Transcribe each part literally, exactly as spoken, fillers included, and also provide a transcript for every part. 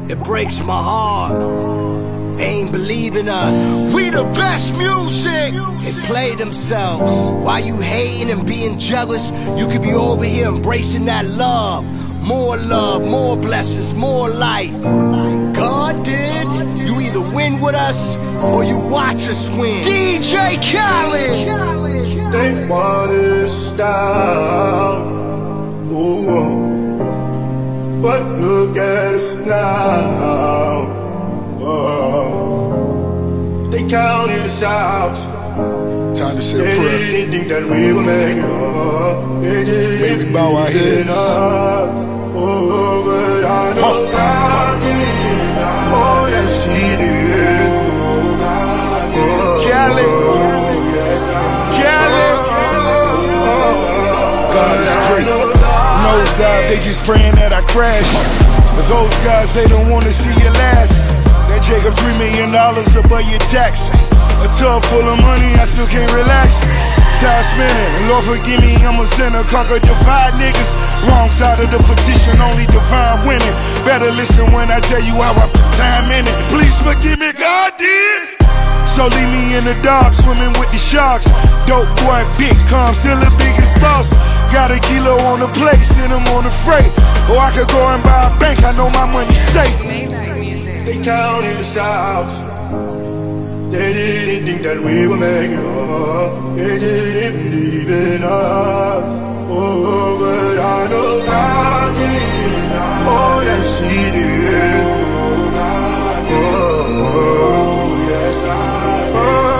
It breaks my heart. They ain't believing us. We the best music. They play themselves. While you hating and being jealous, you could be over here embracing that love. More love, more blessings, more life. God did. You either win with us or you watch us win. D J Khaled. They want us down. Ooh, but look at us now. Oh, they counted us out. Time to say they a prayer. They didn't think that we would make it up. They didn't Maybe bow our heads. Oh, but I know oh. God did. Oh, yes, He did. Oh, Khaled. Oh, yes, Khaled. Oh, God is great. Nosedive, they just praying that I crash. But those guys, they don't want to see you last. That Jacob three million dollars above your tax. A tub full of money, I still can't relax. Time spinning, Lord forgive me, I'm a sinner. Conquer, divide niggas. Wrong side of the petition, only divine winning. Better listen when I tell you how I put time in it. Please forgive me, God did. So leave me in the dark, swimming with the sharks. Dope boy, big calm, still the biggest boss. Got a kilo on the plate, send them on the freight. Or I could go and buy a bank, I know my money's safe. They counted us out. They didn't think that we would make it up. They didn't believe in us. Oh, but I know God did. Oh, yes, He did. Oh, yes, I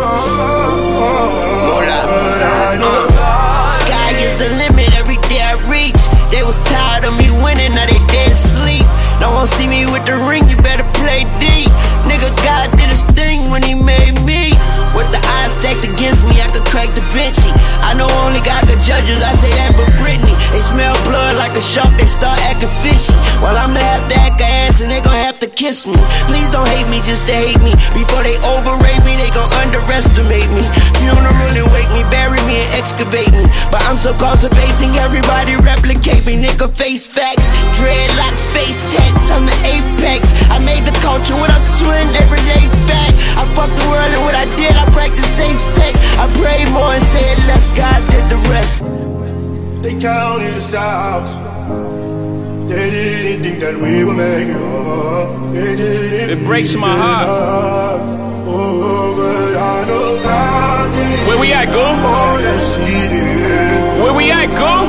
did. Sky is the limit every day I reach. They was tired of me winning, now they dead sleep. No one see me with the ring, you better play D. Nigga, God did his thing when He made me. With the eyes stacked against me, I could crack the Vinci. I know only God could judge us, I say that but Britney. They smell blood like a shark, they start acting fishy. While I'ma have to act a ass and they gon' have to kiss me. Please don't hate me just to hate me. Before they overrate me, they gon' underestimate me. Funeral and wake me, bury me and excavate me. But I'm so cultivating, everybody replicate me. Nigga, face facts, dreadlocks, face tats, I'm the apex. I made the culture what I'm doing every day back. I fucked the world and what I did, I practiced safe sex. I prayed more and said less, God did the rest. They counted us out. They didn't think that we would make it up. They didn't. It breaks my heart. Oh, but I know God did. Where we at, go? Oh, yes, He did. Where we at, go? Oh,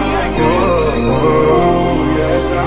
oh, yes, I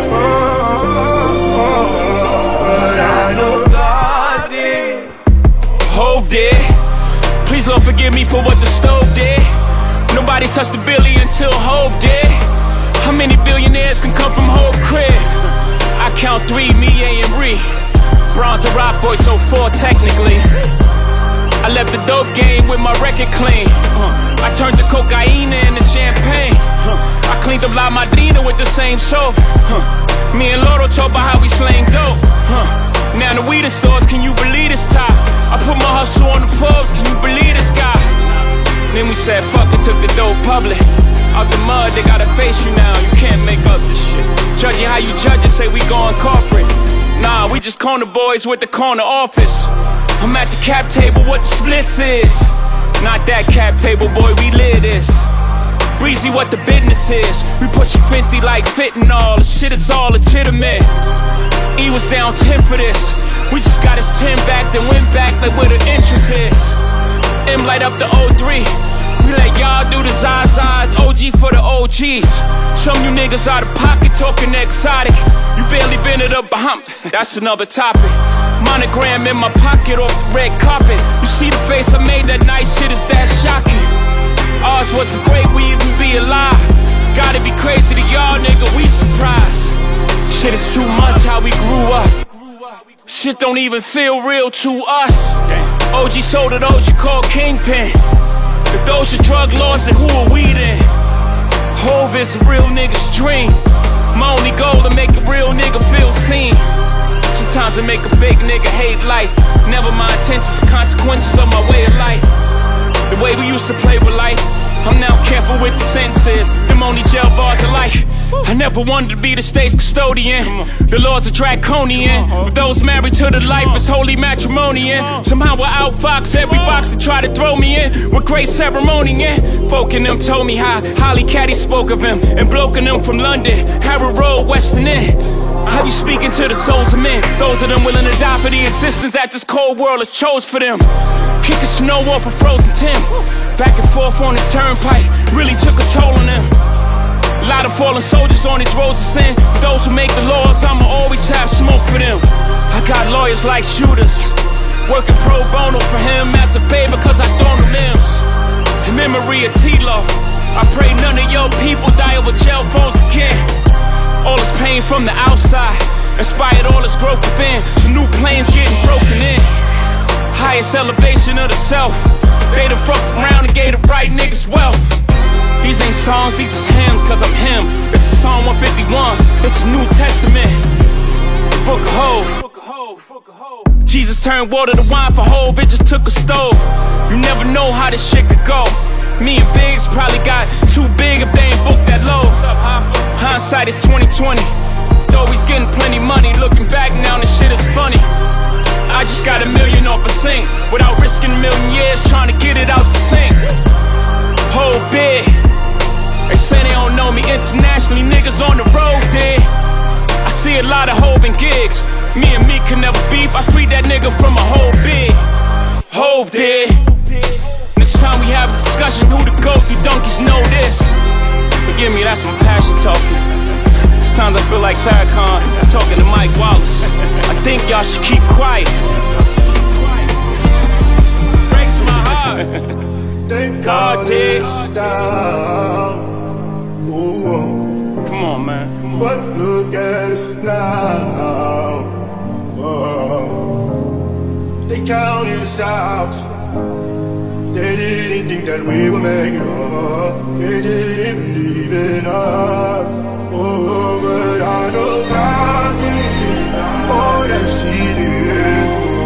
oh, oh, but I know God did. Hove did. Please, Lord, forgive me for what the stove did. Nobody touched the Billy until Hove did. How many billionaires can come from Hove crib? I count three, me, A, and Ree. Bronze and Rock Boy, so four technically. I left the dope game with my record clean. uh, I turned the cocaine into champagne. uh, I cleaned up La Madrina with the same soap. uh, Me and Loro talk about how we slang dope. uh, Now the weed stores, can you believe this top? I put my hustle on the Forbes, can you believe this guy? Then we said fuck it, took the dope public. Out the mud, they gotta face you now, you can't make up this shit. Judging how you judge it, say we going corporate. Nah, we just corner boys with the corner office. I'm at the cap table, what the splits is. Not that cap table, boy, we live this. Breezy, what the business is. We pushing fifty like fentanyl, the shit is all legitimate. E was down ten for this. We just got his ten back, then went back like where the interest is. M light up the O three. We let y'all do the Zazas, O G for the O Gs. Some you niggas out of pocket talking exotic. You barely been it up behind. That's another topic. Monogram in my pocket off the red carpet. You see the face I made that night, shit is that shocking. Ours wasn't great, we even be alive. Gotta be crazy to y'all, nigga, we surprised. Shit is too much how we grew up. Shit don't even feel real to us. O G sold it, O G called Kingpin. If those are drug laws, then who are we then? Hove is a real nigga's dream. My only goal to make a real nigga feel seen. Sometimes I make a fake nigga hate life. Never my intentions, the consequences of my way of life. The way we used to play with life, I'm now careful with the sentences. Them only jail bars of life. I never wanted to be the state's custodian. The laws are draconian. With those married to the life, it's holy matrimony. And somehow I outfox every box that try to throw me in with great ceremony. And folk in them told me how Holly Caddy spoke of him, and bloke in them from London, Harrow Road, Western End. Have you speaking to the souls of men? Those of them willing to die for the existence that this cold world has chose for them. Kicking snow off a frozen Tim. Back and forth on this turnpike really took a toll on them. A lot of fallen soldiers on these roads of sin. For those who make the laws, I'ma always have smoke for them. I got lawyers like shooters, working pro bono for him as a favor cause I thrown them limbs. In memory of T-Law, I pray none of your people die over jail phones again. All this pain from the outside inspired all this growth within. Some new planes getting broken in. Highest elevation of the self. They the fuck around and gave the right niggas wealth. These ain't songs, these is hymns, cause I'm him. This is Psalm one fifty-one, this is New Testament. Book of Hov. Jesus turned water to wine for Hov, it just took a stove. You never know how this shit could go. Me and Biggs probably got too big if they ain't booked that low. Hindsight is twenty twenty. Though he's getting plenty money, looking back now, this shit is funny. I just got a million off a sink without risking a million years trying to get it out the sink. Whole big. They say they don't know me internationally, niggas on the road did. I see a lot of Hov and gigs. Me and me can never beef. I freed that nigga from a whole big. Hov did. Next time we have a discussion, who the GOAT? You donkeys know this. Forgive me, that's my passion talking. Sometimes I feel like Farrakhan talking to Mike Wallace. I think y'all should keep quiet. Breaks my heart. God did. Come on, man. Come on. But look at us now. Oh. They counted us out. They didn't think that we would make it up. They didn't believe in us. Oh, but I know God did. Oh, yes, He did.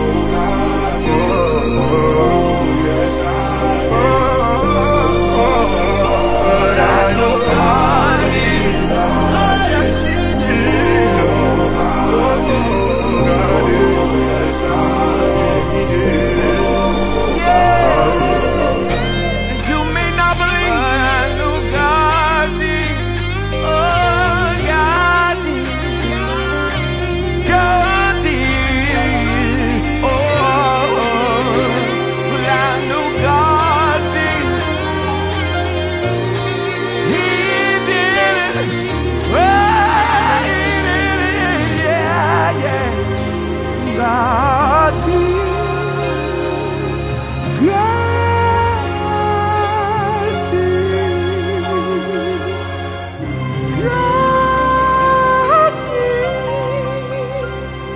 Oh, oh, yes, I did. Oh, but I know God did. Oh, yes, He did. Oh, God did. Yes, God did. He did. Yeah. And you may not believe, but I know God did. Oh, God did. God did. Oh, but I know God did. He did it. Oh, He did it. Yeah, yeah. God did. God did. God did.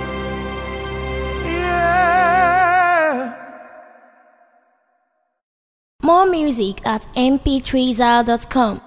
Yeah. More music at m p three zal dot com.